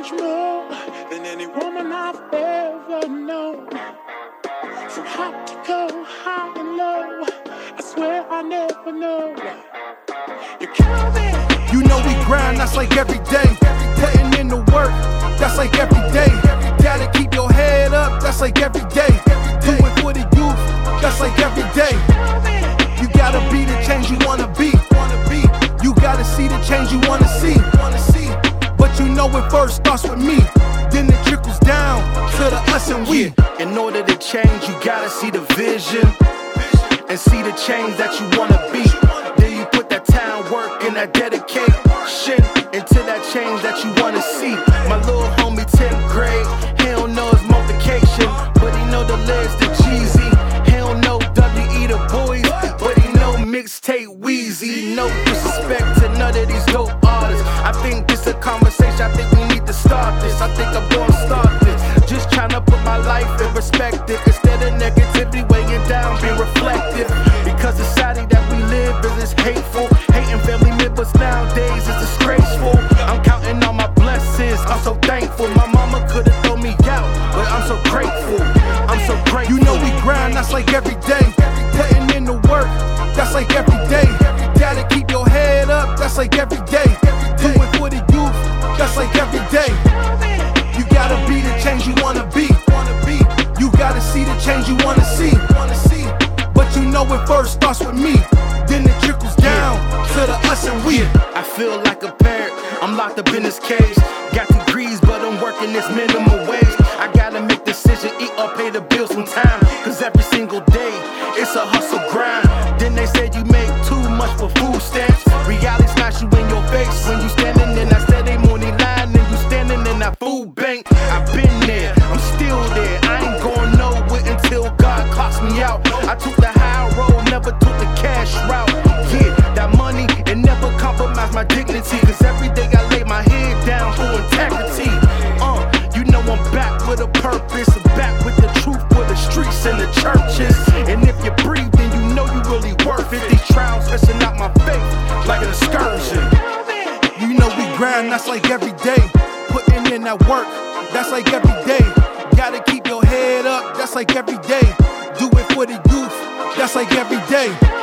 much more than any woman I've ever known. From hot to cold, high and low, I swear I never know. You count it. You know we grind, that's like every day. Putting in the work, that's like every day. Gotta keep your head up, that's like every day. Do it for the youth, that's like every day. You gotta be the change you wanna be. You gotta see the change you wanna see. But you know it first starts with me, then it trickles down to the us and we. In order to change, you gotta see the vision and see the change that you wanna be. Then you put that time work and that dedication into that change that you wanna see. My little homie 10th grade, he don't know his multiplication, but he know the lyrics to Jeezy. He don't know W.E. the boys, but he know mixtape Weezy. No disrespect to none of these dope artists. I think this a conversation, I think we need to start this. I think I'm gonna start this. Just tryna put my life in perspective, instead of negativity weighing down, be reflective. Because the society that we live in is hateful. Hating family members nowadays is disgraceful. I'm counting on my blessings, I'm so thankful. My mama could've thrown me out, but I'm so grateful. I'm so grateful. You know we grind, that's like every day. Putting in the work, that's like every day. Gotta keep your head up, that's like every day. Do it for the youth, that's like every day. You gotta be the change you wanna be. You gotta see the change you wanna see. But you know it first starts with me, then it trickles down to the us and we. I feel like a parent, I'm locked up in this cage. Got degrees, but I'm working this minimum wage. I gotta make decisions, eat or pay the bills on time. Cause every single day, it's a hustle grind. Then they said you make too much for food stamps. Reality smash you in your face when you standing in that steady morning line and you standing in that food bank. I've been there, I'm still there. I ain't going nowhere until God clocks me out. I took the high road, never took the cash route. Yeah, that money, it never compromised my dignity. Cause every day I lay my head down for integrity. You know I'm back with a purpose, back with the truth for the streets and the churches. And if you breathe, then you know you really worth it. These trials stressing out my faith like an excursion. You know we grind, that's like every day. Putting in that work, that's like every day. Gotta keep your head up, that's like every day. Do it for the youth, that's like every day.